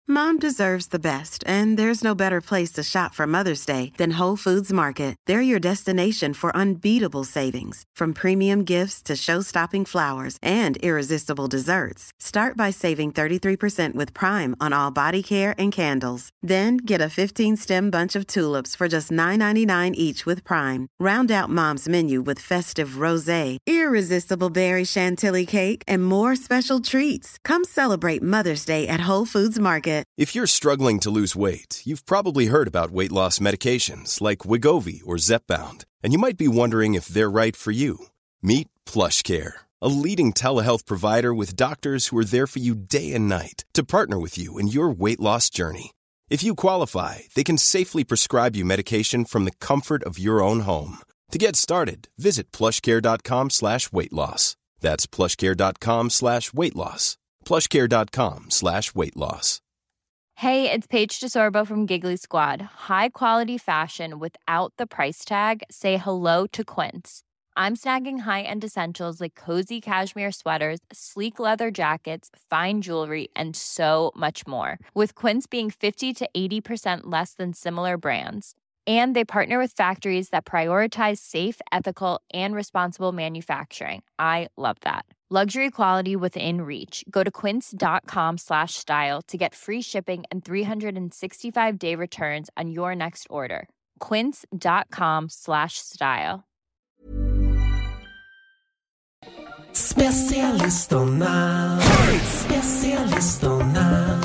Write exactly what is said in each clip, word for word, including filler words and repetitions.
Mom deserves the best, and there's no better place to shop for Mother's Day than Whole Foods Market. They're your destination for unbeatable savings, from premium gifts to show-stopping flowers and irresistible desserts. Start by saving thirty-three percent with Prime on all body care and candles. Then get a fifteen-stem bunch of tulips for just nine ninety-nine each with Prime. Round out Mom's menu with festive rosé, irresistible berry chantilly cake, and more special treats. Come celebrate Mother's Day at Whole Foods Market. If you're struggling to lose weight, you've probably heard about weight loss medications like Wegovy or Zepbound, and you might be wondering if they're right for you. Meet PlushCare, a leading telehealth provider with doctors who are there for you day and night to partner with you in your weight loss journey. If you qualify, they can safely prescribe you medication from the comfort of your own home. To get started, visit plushcare.com slash weight loss. That's plushcare.com slash weight loss. plushcare.com slash weight loss. Hey, it's Paige DeSorbo from Giggly Squad. High quality fashion without the price tag. Say hello to Quince. I'm snagging high-end essentials like cozy cashmere sweaters, sleek leather jackets, fine jewelry, and so much more. With Quince being fifty to eighty percent less than similar brands. And they partner with factories that prioritize safe, ethical, and responsible manufacturing. I love that. Luxury quality within reach. Go to quince.com slash style to get free shipping and three sixty-five day returns on your next order. Quince.com slash style. Specialisterna, specialisterna.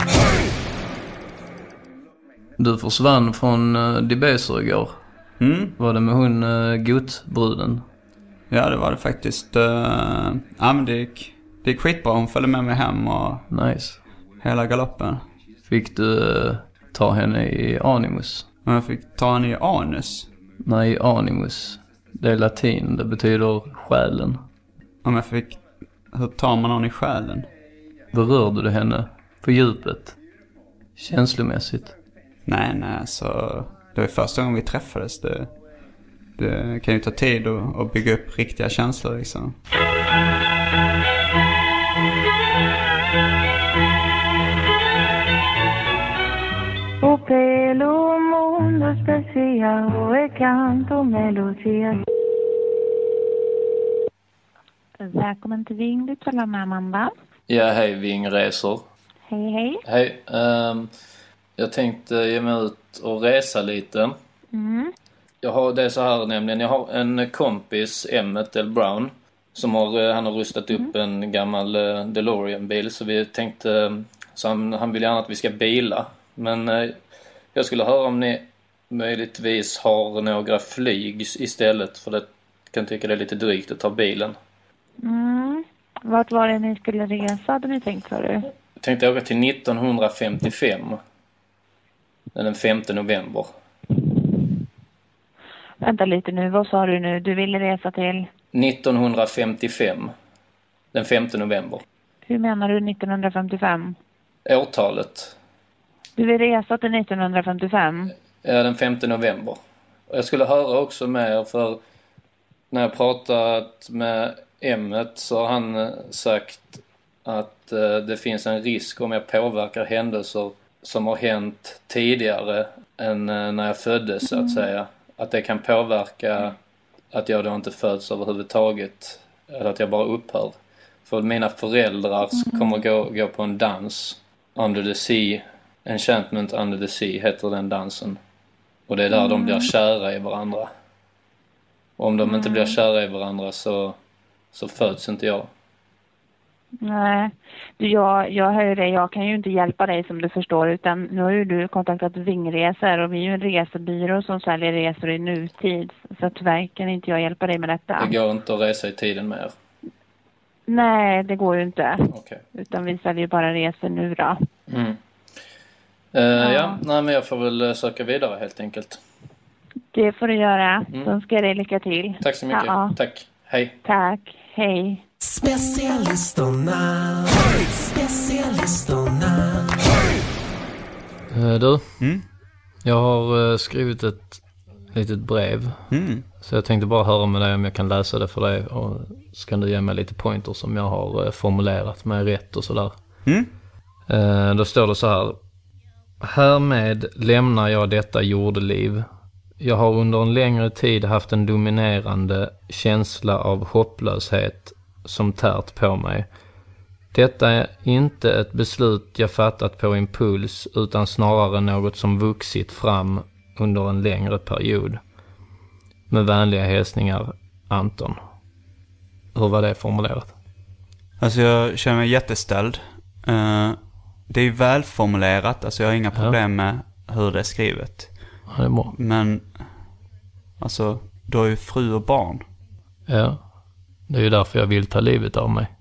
Du försvann från uh, Debaser igår. Mm. Var det med hon uh, gotbruden? Ja, det var det faktiskt. Uh, ja, men det gick, det gick skitbra. Hon följde med mig hem och nice. Hela galoppen. Fick du uh, ta henne i animus? Men jag fick ta henne i anus? Nej, animus. Det är latin. Det betyder själen. Om jag fick... Hur tar man någon i själen? Berörde du henne på djupet? Känslomässigt? Nej, nej. Så det var första gången vi träffades. Det, det kan ju ta tid att, att bygga upp riktiga känslor liksom. O pelo mundo especial e canto melodia. Välkommen till Ving, du talar med Amanda. Ja, hej Ving Resor. Hej, hej. Hej, um, jag tänkte ge mig ut och resa lite. Mm. Jag har det så här nämligen, jag har en kompis, Emmett L. Brown, som har, han har rustat upp mm. en gammal uh, DeLorean-bil, så vi tänkte, så han, han vill gärna att vi ska bila. Men uh, jag skulle höra om ni möjligtvis har några flyg istället, för det kan tycka det är lite drygt att ta bilen. Mm. Vart var det ni skulle resa, hade ni tänkt för det? Jag tänkte åka till nittonhundrafemtiofem. Den femte november. Vänta lite nu, vad sa du nu? Du ville resa till? nittonhundrafemtiofem. Den femte november. Hur menar du nittonhundrafemtiofem? Årtalet. Du vill resa till nittonhundrafemtiofem? Ja, den femte november. Och jag skulle höra också mer, för när jag pratat med Emmet så har han sagt att eh, det finns en risk om jag påverkar händelser som har hänt tidigare än eh, när jag föddes, så att säga. Att det kan påverka att jag då inte föds överhuvudtaget, eller att jag bara upphör. För mina föräldrar kommer gå, gå på en dans, Under the Sea, Enchantment Under the Sea heter den dansen. Och det är där mm. de blir kära i varandra. Och om de mm. inte blir kära i varandra så, så föds inte jag. Nej, du, jag, jag hör dig. Jag kan ju inte hjälpa dig som du förstår, utan nu har ju du kontaktat Vingresor och vi är ju en resebyrå som säljer resor i nutid. Så tyvärr kan inte jag hjälpa dig med detta. Det går inte att resa i tiden mer? Nej, det går ju inte. Okay. Utan vi säljer bara resor nu då. Mm. Uh, ja, ja nej, men jag får väl söka vidare helt enkelt. Det får du göra. Mm. Så önskar jag dig lycka till. Tack så mycket. Ja. Tack. Hej. Tack. Hej. Specialisterna. Specialisterna. Uh, du, mm? jag har uh, skrivit ett litet brev. Mm. Så jag tänkte bara höra med dig om jag kan läsa det för dig. Och så kan du ge mig lite pointers som jag har uh, formulerat med rätt och sådär. Mm? Uh, då står det så här. Härmed lämnar jag detta jordeliv. Jag har under en längre tid haft en dominerande känsla av hopplöshet som tärt på mig. Detta är inte ett beslut jag fattat på impuls utan snarare något som vuxit fram under en längre period. Med vänliga hälsningar, Anton. Hur var det formulerat? Alltså jag känner mig jätteställd. Uh, det är ju välformulerat. Alltså jag har inga problem med hur det är skrivet. Ja, det är bra. Men alltså, du har ju fru och barn. Ja, det är ju därför jag vill ta livet av mig.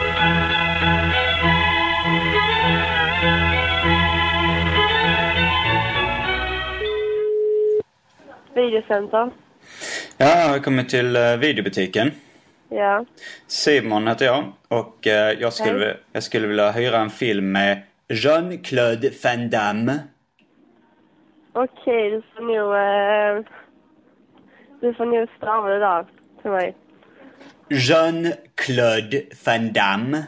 Videocenter. Ja, jag har kommit till uh, videobutiken. Ja. Simon heter jag. Och uh, jag, skulle, Hej. jag skulle vilja hyra en film med Jean-Claude Van Damme. Okej, du får nog... Uh, du får nog stava det där till mig. Jean-Claude Van Damme.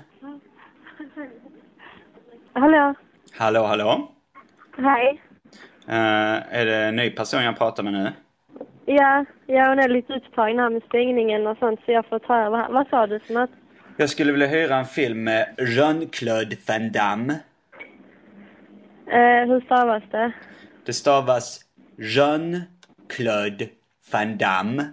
Hallå? Hallå, hallå. Hej. Uh, är det en ny person jag pratar med nu? Ja, jag är lite upptagen här med stängningen och sånt så jag får ta över. Vad sa du för något? Jag skulle vilja hyra en film med Jean-Claude Van Damme. Uh, hur stavas det? Det stavas Jean-Claude Van Damme.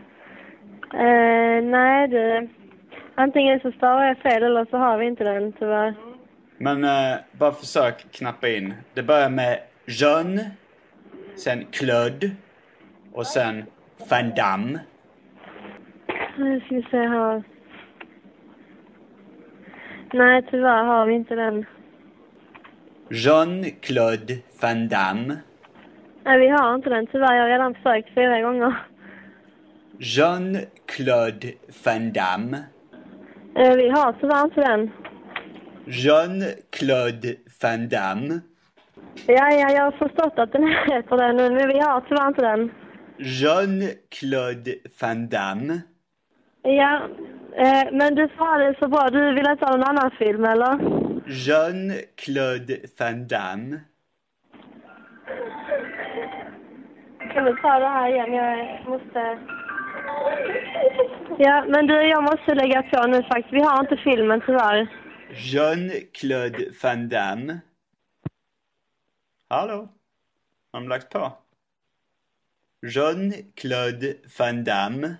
Uh, nej, du. Antingen så stavar jag fel eller så har vi inte den, tyvärr. Men uh, bara försök knappa in. Det börjar med Jean, sen Claude och sen Van Damme. Nu ska vi se här. Nej, tyvärr har vi inte den. Jean-Claude Van Damme. Nej, vi har inte den. Tyvärr, jag har redan försökt flera gånger. Jean-Claude Van Damme. Eh, vi har tyvärr inte den. Jean-Claude Van Damme. Ja, ja, jag har förstått att den heter den nu, men vi har tyvärr inte den. Jean-Claude Van Damme. Ja, eh, men du sa det så bra. Du vill inte ha någon annan film, eller? Jean-Claude Van Damme. Kan vi ta det här igen? Jag måste... Ja, men du, jag måste lägga på nu faktiskt. Vi har inte filmen tyvärr. Jean-Claude Van Damme. Hallå? Har de lagt på? Jean-Claude Van Damme.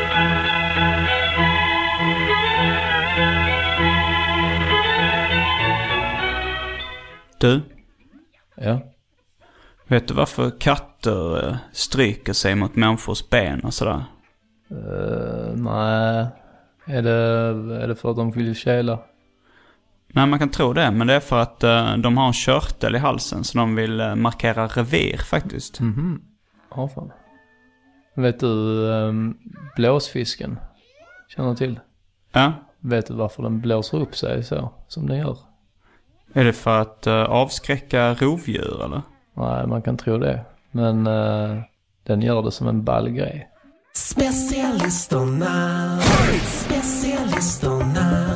Du? Ja? Vet du varför katter uh, stryker sig mot människors ben och sådär? Uh, nej. Är det, är det för att de vill kela? Nej, man kan tro det. Men det är för att uh, de har en körtel i halsen. Så de vill uh, markera revir faktiskt. Mhm. Ja, fan. Vet du um, blåsfisken? Känner du till? Ja. Vet du varför den blåser upp sig så som den gör? Är det för att uh, avskräcka rovdjur eller? Nej, man kan tro det. Men uh, den gör det som en ballgrej. Specialisterna, specialisterna.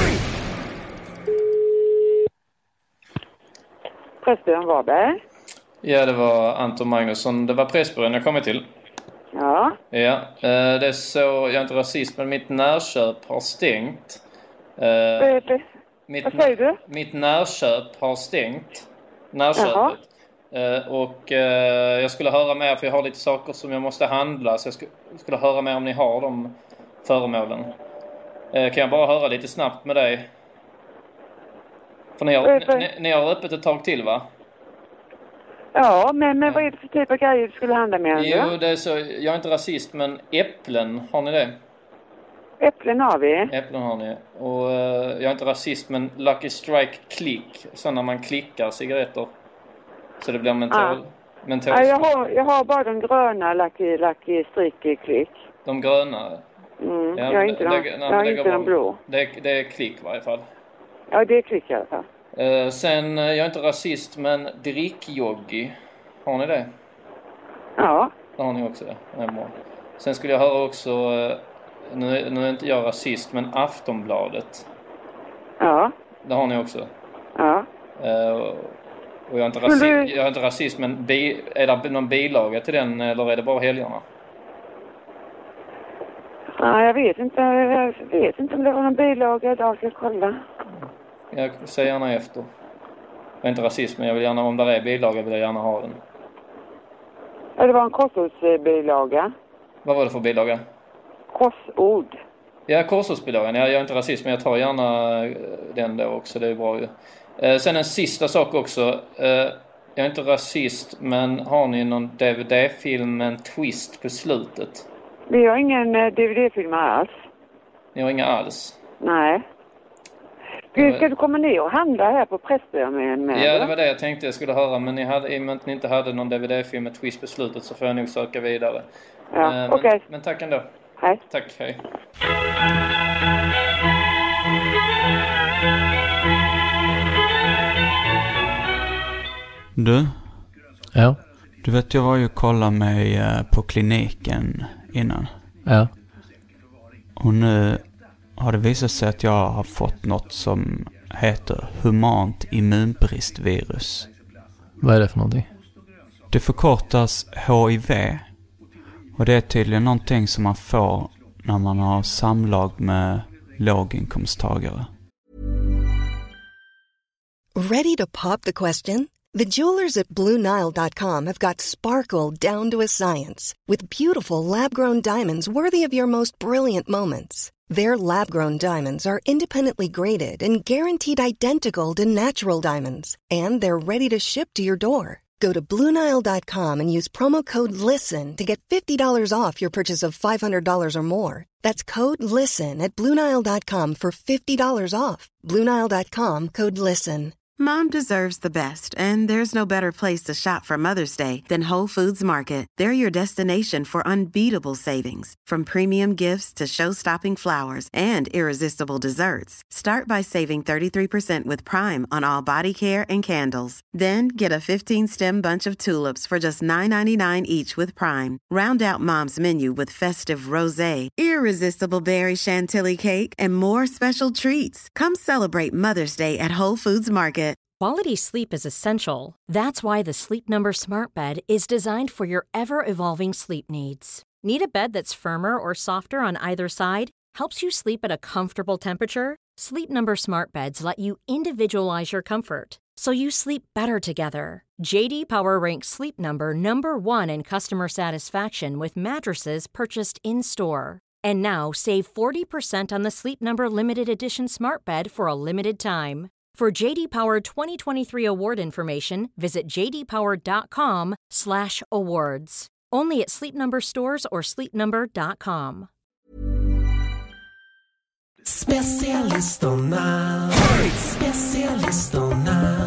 Pressbyrån Varberg. Ja, det var Anton Magnusson. Det var Pressbyrån jag kommit till. Ja. Ja, uh, det är så, jag är inte rasist, men mitt närköp har stängt. Uh, Det, mitt, vad säger du? Mitt närköp har stängt. Närköpet. Uh, och uh, jag skulle höra mer, för jag har lite saker som jag måste handla. Så jag skulle, skulle höra mer om ni har de föremålen. Uh, kan jag bara höra lite snabbt med dig? För ni har, ni, ni har öppet ett tag till, va? Ja, men, men vad är det för typ av grejer du skulle handla med? Jo, det är så, jag är inte rasist, men äpplen, har ni det? Äpplen har vi. Äpplen har ni. Och uh, jag är inte rasist, men Lucky Strike Click, så när man klickar cigaretter. Så det blir mentol. Ah. mentol. Ja, jag har, jag har bara de gröna Lucky, Lucky Strike Click. De gröna? Mm, Ja, jag har inte, det, de, det, jag har inte de blå. Det, det är klick i varje fall. Ja, det är klick i alla fall. Uh, sen, uh, jag är inte rasist, men drickjoggi. Har ni det? Ja. Det har ni också, det är bra. Sen skulle jag höra också, uh, nu, nu är inte jag rasist, men Aftonbladet. Ja. Det har ni också. Ja. Uh, Och jag är inte, rasi- jag är inte rasist, men bi- är det någon bilaga till den eller är det bara helgerna? Ja, jag vet inte. Jag vet inte om det var någon bilaga idag. Jag ska kolla. Jag säger gärna efter. Jag är inte rasist, men jag vill gärna, om det är bilaga vill jag gärna ha den. Ja, det var en korsordsbilaga. Vad var det för bilaga? Korsord. Ja, korsordsbilagan. Jag är inte rasist, men jag tar gärna den då också. Det är bra ju. Eh, sen en sista sak också. Eh, jag är inte rasist, men har ni någon D V D-film med en twist på slutet? Vi har ingen eh, D V D-film alls. Ni har inga alls? Nej. Ska, ska du komma ner och handla här på Pressbyrån med? Ja, det var det jag tänkte jag skulle höra. Men ni hade, i och med att ni inte hade någon D V D-film med twist på slutet så får jag nog söka vidare. Ja, eh, okej. Okay. Men tack ändå. Hej. Tack, hej. Du? Ja? Du vet, jag var ju och kollade mig på kliniken innan. Ja. Och nu har det visat sig att jag har fått något som heter humant immunbristvirus. Vad är det för någonting? Det förkortas H I V. Och det är tydligen någonting som man får när man har samlag med låginkomsttagare. Ready to pop the question? The jewelers at Blue Nile dot com have got sparkle down to a science with beautiful lab-grown diamonds worthy of your most brilliant moments. Their lab-grown diamonds are independently graded and guaranteed identical to natural diamonds, and they're ready to ship to your door. Go to Blue Nile dot com and use promo code LISTEN to get fifty dollars off your purchase of five hundred dollars or more. That's code LISTEN at Blue Nile dot com for fifty dollars off. Blue Nile dot com, code LISTEN. Mom deserves the best, and there's no better place to shop for Mother's Day than Whole Foods Market. They're your destination for unbeatable savings, from premium gifts to show-stopping flowers and irresistible desserts. Start by saving thirty-three percent with Prime on all body care and candles. Then get a fifteen-stem bunch of tulips for just nine ninety-nine each with Prime. Round out Mom's menu with festive rosé, irresistible berry chantilly cake, and more special treats. Come celebrate Mother's Day at Whole Foods Market. Quality sleep is essential. That's why the Sleep Number Smart Bed is designed for your ever-evolving sleep needs. Need a bed that's firmer or softer on either side? Helps you sleep at a comfortable temperature? Sleep Number Smart Beds let you individualize your comfort, so you sleep better together. J D Power ranks Sleep Number number one in customer satisfaction with mattresses purchased in-store. And now save forty percent on the Sleep Number Limited Edition Smart Bed for a limited time. For J D Power twenty twenty-three award information, visit j d power dot com slash awards. Only at Sleep Number stores or sleep number dot com. Specialisterna, specialisterna.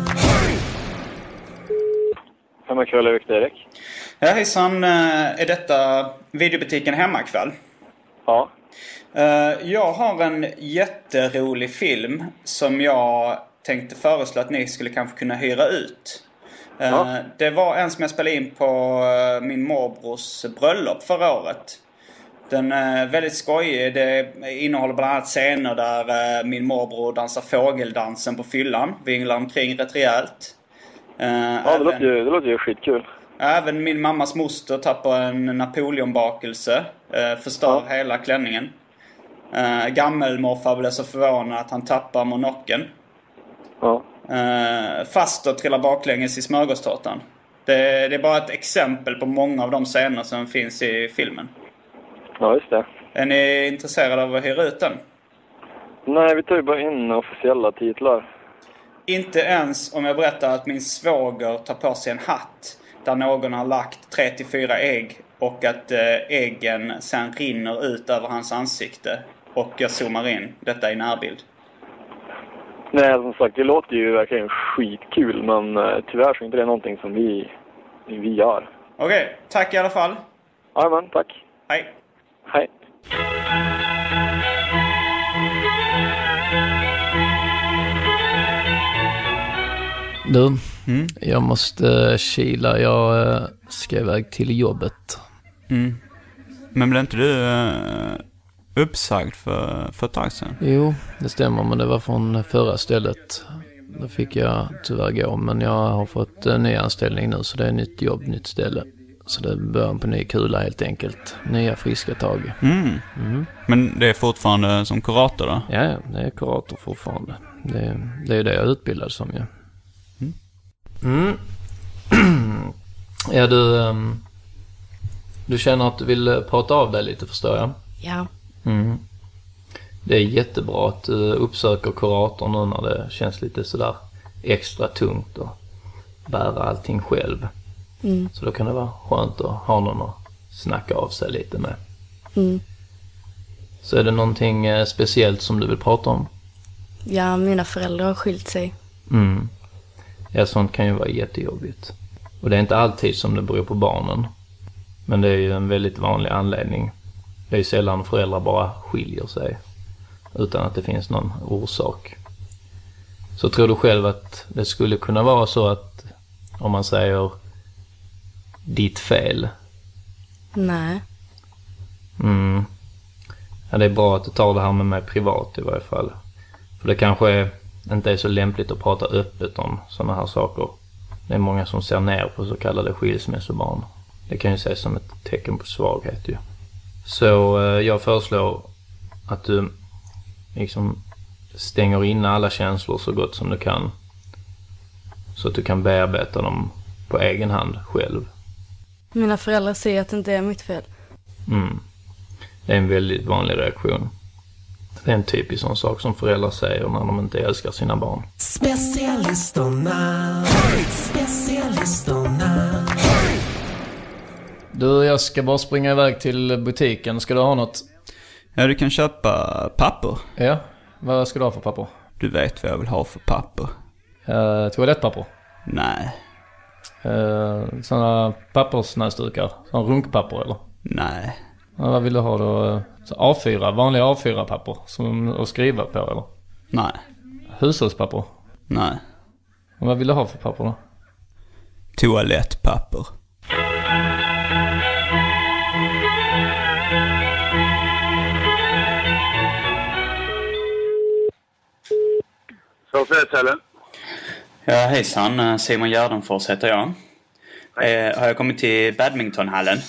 Hemmakväll, Erik Erik. Ja, hejsan. Är detta videobutiken Hemmakväll? Ja. Jag har en jätterolig film som jag tänkte föreslå att ni skulle kanske kunna hyra ut. Ja. Det var en som jag spelade in på min morbrors bröllop förra året. Den är väldigt skojig. Det innehåller bland annat scener där min morbror dansar fågeldansen på fyllan. Vinglar omkring rätt rejält. Ja, det, låter ju, det låter ju skitkul. Även min mammas moster tappar en Napoleonbakelse. Förstör ja. hela klänningen. Gammelmorfar blev så förvånad att han tappar monocken. Ja. Uh, fast och trillar baklänges i smörgåstårtan. Det, det är bara ett exempel på många av de scener som finns i filmen. Ja, just det. Är ni intresserade av att hyra ut den? Nej, vi tar ju bara in officiella titlar. Inte ens om jag berättar att min svåger tar på sig en hatt där någon har lagt tre till fyra ägg och att uh, äggen sen rinner ut över hans ansikte och jag zoomar in detta i närbild. Nej, som sagt, det låter ju verkligen skitkul, men uh, tyvärr så är inte det någonting som vi, vi gör. Okej, okay, tack i alla fall. Ja, men tack. Hej. Hej. Du, mm? jag måste kila. Jag uh, ska iväg till jobbet. Mm. Men blev inte du uh, uppsagd för, för ett tag sedan? Jo, det stämmer, men det var från förra stället. då fick jag tyvärr gå. Men jag har fått en ny anställning nu, så det är nytt jobb, nytt ställe. Så det börjar på ny kula helt enkelt. Nya friska tag. Mm. Mm. Men det är fortfarande som kurator då? Ja, det är kurator fortfarande. Det är, det är det jag är utbildad som ju. Mm. Mm. Ja, du, um, du känner att du vill prata av dig lite, förstår jag? Ja. Mm. Det är jättebra att du uppsöker kurator nu när det känns lite sådär extra tungt och bära allting själv. Mm. Så då kan det vara skönt att ha någon att snacka av sig lite med. Mm. Så är det någonting speciellt som du vill prata om? Ja, mina föräldrar har skilt sig. Mm. Ja, sånt kan ju vara jättejobbigt. Och det är inte alltid som det beror på barnen. Men det är ju en väldigt vanlig anledning. Det är ju sällan föräldrar bara skiljer sig utan att det finns någon orsak. Så tror du själv att det skulle kunna vara så att, om man säger ditt fel? Nej. Mm. Ja, det är bra att du tar det här med mig privat i varje fall. För det kanske inte är så lämpligt att prata öppet om sådana här saker. Det är många som ser ner på så kallade skilsmässobarn. Det kan ju ses som ett tecken på svaghet ju. Så eh, jag föreslår att du liksom stänger in alla känslor så gott som du kan. Så att du kan bearbeta dem på egen hand själv. Mina föräldrar säger att det inte är mitt fel. Mm. Det är en väldigt vanlig reaktion. Det är en typisk sån sak som föräldrar säger när de inte älskar sina barn. Specialisterna, specialisterna. Du, jag ska bara springa iväg till butiken. Ska du ha något? Ja, du kan köpa papper. Ja, vad ska du ha för papper? Du vet vad jag vill ha för papper. Uh, toalettpapper? Nej. Uh, sådana pappersnäsdukar? Sådana runkpapper eller? Nej. Uh, vad vill du ha då? Så A fyra, vanliga A fyra-papper som att skriva på eller? Nej. Hushållspapper? Nej. Och vad vill du ha för papper då? Toalettpapper. Sofiatällen. Ja, hejsan. Simon Gärdenfors heter jag. Eh, har jag kommit till badmintonhallen?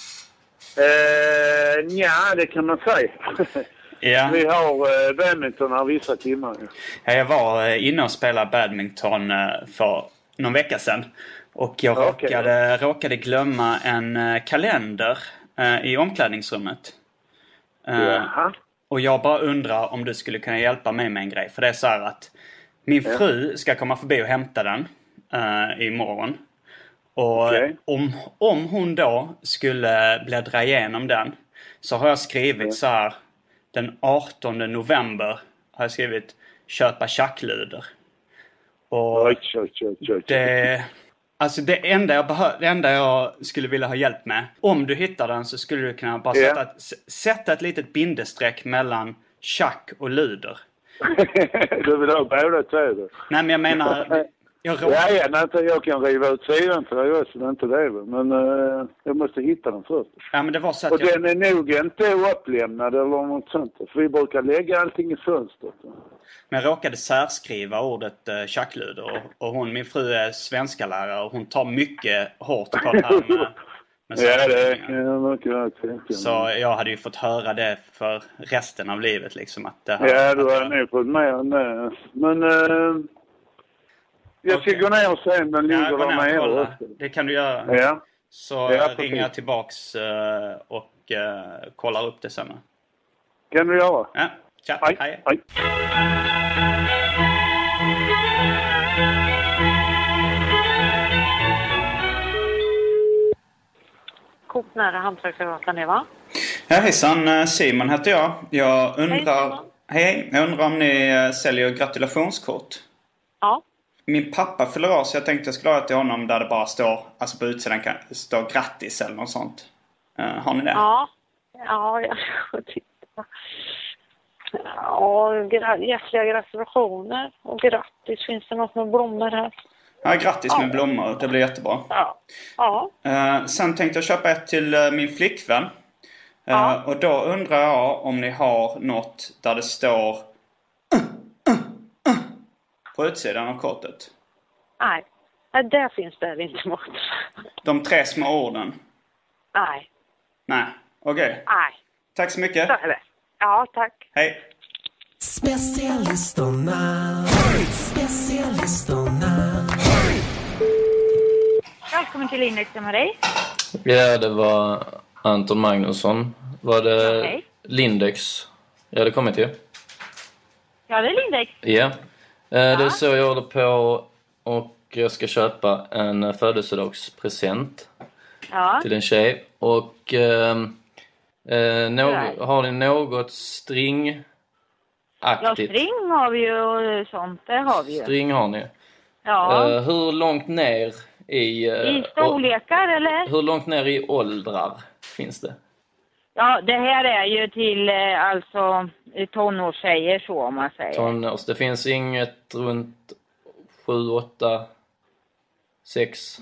Eh, ja, det kan man säga. Ja. Vi har eh, badminton här vissa timmar. Ja, jag var eh, inne och spelade badminton eh, för någon vecka sedan. Och jag okay. råkade, råkade glömma en eh, kalender eh, i omklädningsrummet. Eh, Jaha. Och jag bara undrar om du skulle kunna hjälpa mig med en grej. För det är så här att min fru ska komma förbi och hämta den uh, imorgon. Och okay. om, om hon då skulle bläddra igenom den så har jag skrivit mm. så här: den artonde november har jag skrivit köpa tjackluder. Och oj, oj, oj, oj. det... Alltså det enda, jag behö- det enda jag skulle vilja ha hjälp med, om du hittar den så skulle du kunna bara yeah. sätta, ett, sätta ett litet bindestreck mellan tjack och luder. Du vill ha båda två? Nej, men jag menar... Jag, rå- ja, ja, nej, jag kan riva ut sidan för det är inte det. Men uh, jag måste hitta den först. Ja, men det var så att och jag... den är nog inte upplämnad eller något sånt. För vi brukar lägga allting i fönstret. Men jag råkade särskriva ordet uh, tjackluder. Och, och hon, min fru är svenska lärare och hon tar mycket hårt på det här med... Men ja, det är mycket rätt. Så jag hade ju fått höra det för resten av livet liksom. Att det här, ja, du har jag... nog fått med än det. Men uh, jag ska okay. gå ner och se om den ligger där nere. Det kan du göra. Ja. Så ja, ringer jag tillbaks uh, och uh, kollar upp det sen. Kan du göra? Ja, tja, hej. hej. hej. Coop nära Hantverksgatan, Eva. Ja, hejsan. Simon heter jag. Jag undrar... Hej, hej. Jag undrar om ni säljer gratulationskort. Ja. Min pappa fyller av så jag tänkte jag skulle ha till honom där det bara står, alltså på utsidan kan det stå grattis eller något sånt. Uh, har ni det? Ja. Ja, jag får titta. Ja, gra- hjärtliga gratulationer. Och grattis, finns det något med blommor här? Ja, grattis ja. med blommor. Det blir jättebra. Ja. Ja. Uh, sen tänkte jag köpa ett till uh, min flickvän. Uh, ja. Och då undrar jag om ni har något där det står uh, uh, uh, på utsidan av kortet? Nej. Nej, där finns det inte något. De tre små orden? Nej. Nej, okej. Okay. Nej. Tack så mycket. Så är det. Ja, tack. Hej. Specialisterna. Specialisterna. Välkommen till Lindex med dig. Ja, det var Anton Magnusson. Var det okay. Lindex jag hade kommit till? Ja, det är Lindex. Ja. Eh, det är så jag håller på och jag ska köpa en födelsedagspresent ja. till en tjej. Och eh, eh, no- har ni något string aktigt? Ja, string har vi ju och sånt. Det har vi ju. String har ni? Ja. Eh, hur långt ner i... I storlekar, å- eller? Hur långt ner i åldrar finns det? Ja, det här är ju till eh, alltså tonårstjejer så om man säger. Tonårs. Det finns inget runt sju, åtta, sex.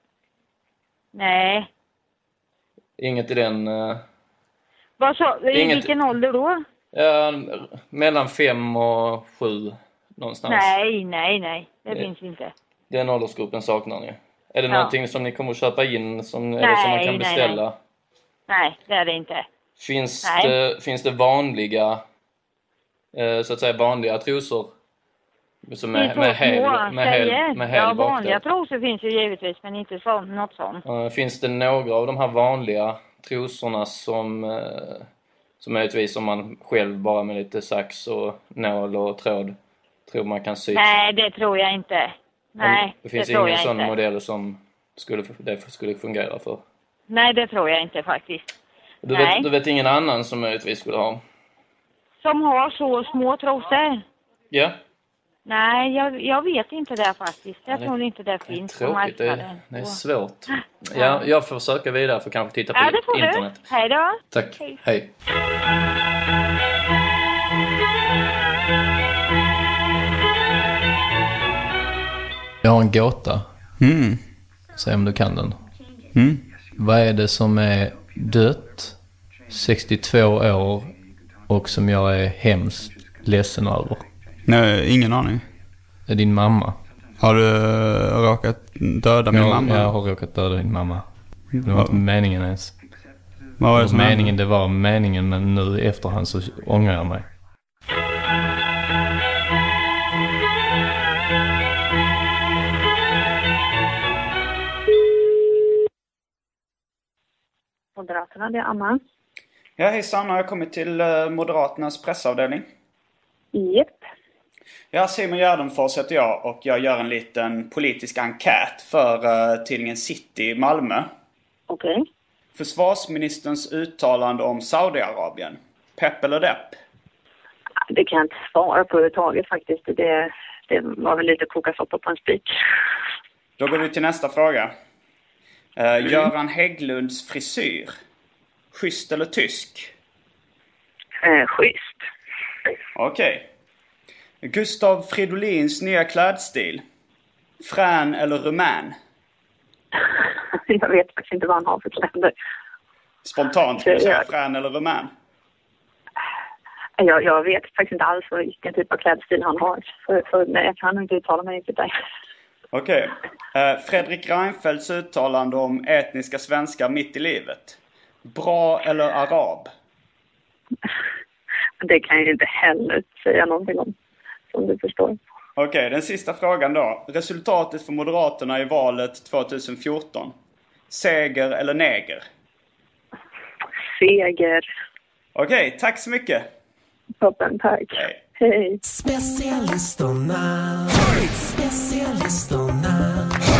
Nej. Inget i den... Uh... Vad så? I Inget... vilken ålder då? Ja, mellan fem och sju någonstans. Nej, nej, nej. Det Nej. finns inte. Den åldersgruppen saknar ni. Är det Ja. någonting som ni kommer att köpa in som, Nej, eller som man kan nej, beställa? nej. Nej, det är det inte. Finns, Nej. det, finns det vanliga eh, så att säga vanliga trosor som med, Finns med så häl små med häl, tjejer? med häl Ja, bak vanliga där? trosor finns ju givetvis, men inte så, något sånt. Eh, finns det några av de här vanliga trosorna som eh, som möjligtvis om man själv bara med lite sax och nål och tråd tror man kan sy? Nej, det tror jag inte. Nej, det finns det tror ingen jag sån inte. modell som skulle, det skulle fungera för? Nej, det tror jag inte faktiskt. Du Nej. vet, du vet ingen annan som möjligtvis skulle ha? Som har så små trosor? Ja. Nej, jag, jag vet inte det faktiskt. Jag det, tror inte det finns på tråkigt, det, marknaden. det är svårt. Ja, jag får söka vidare för kanske titta på ja, det får internet. Du. Hej då. Tack. Hej. Hej. Jag har en gåta. Mm. Säg om du kan den. Mm. Vad är det som är dött, sextiotvå år och som jag är hemskt ledsen över? Nej, ingen aning. Det är din mamma. Har du råkat döda min jag, mamma? Jag har råkat döda din mamma. Det var inte meningen ens. Vad var det som meningen, hände? det var meningen, men nu i efterhand så ångrar jag mig. Moderaterna, det är Anna. Ja, hej Sanna, jag har kommit till uh, Moderaternas pressavdelning. Japp. Ja, Simon Gärdenfors heter jag och jag gör en liten politisk enkät för uh, tidningen City i Malmö. Okej. Okay. Försvarsministerns uttalande om Saudiarabien. Pepp eller depp? Det kan jag inte svara på överhuvudtaget faktiskt. Det, det var väl lite koka soppa på en spik. Då går vi till nästa fråga. Uh, mm. Göran Hägglunds frisyr. Schysst eller tysk? Uh, schysst. Okej. Okay. Gustav Fridolins nya klädstil. Frän eller rumän? Jag vet faktiskt inte vad han har för kläder. Spontant skulle jag säga frän eller rumän? Jag, jag vet faktiskt inte alls vilken typ av klädstil han har. För, för nej, jag kan inte uttala mig riktigt där. Okej. Okay. Uh, Fredrik Reinfeldts uttalande om etniska svenskar mitt i livet. Bra eller arab? Det kan jag inte heller säga någonting om, som du förstår. Okej, okay, den sista frågan då. Resultatet för Moderaterna i valet tjugohundrafjorton. Seger eller neger? Seger. Okej, okay, tack så mycket. Toppen, tack. Hej. Hej. Specialisterna. Specialisterna.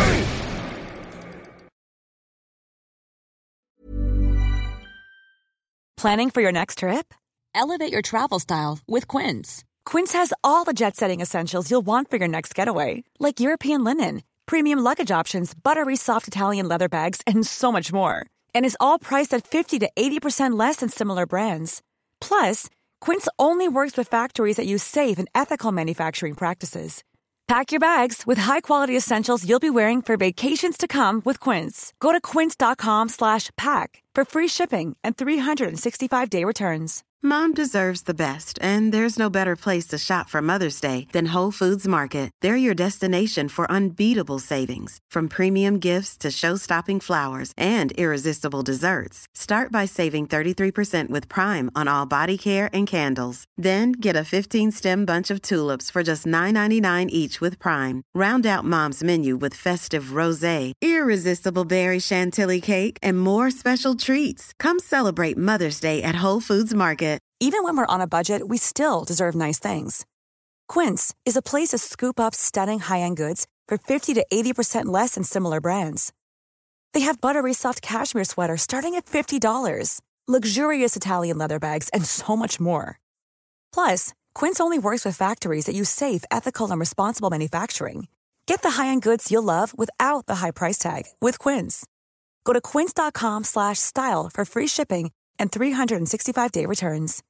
Planning for your next trip? Elevate your travel style with Quince. Quince has all the jet-setting essentials you'll want for your next getaway, like European linen, premium luggage options, buttery soft Italian leather bags, and so much more. And is all priced at fifty to eighty percent less than similar brands. Plus, Quince only works with factories that use safe and ethical manufacturing practices. Pack your bags with high-quality essentials you'll be wearing for vacations to come with Quince. Go to quince.com slash pack for free shipping and three sixty-five day returns. Mom deserves the best, and there's no better place to shop for Mother's Day than Whole Foods Market. They're your destination for unbeatable savings, from premium gifts to show-stopping flowers and irresistible desserts. Start by saving thirty-three percent with Prime on all body care and candles. Then get a fifteen-stem bunch of tulips for just nine ninety-nine each with Prime. Round out Mom's menu with festive rosé, irresistible berry chantilly cake, and more special treats. Come celebrate Mother's Day at Whole Foods Market. Even when we're on a budget, we still deserve nice things. Quince is a place to scoop up stunning high-end goods for fifty to eighty percent less than similar brands. They have buttery soft cashmere sweaters starting at fifty dollars, luxurious Italian leather bags, and so much more. Plus, Quince only works with factories that use safe, ethical, and responsible manufacturing. Get the high-end goods you'll love without the high price tag with Quince. Go to quince.com slash style for free shipping and three hundred sixty-five day returns.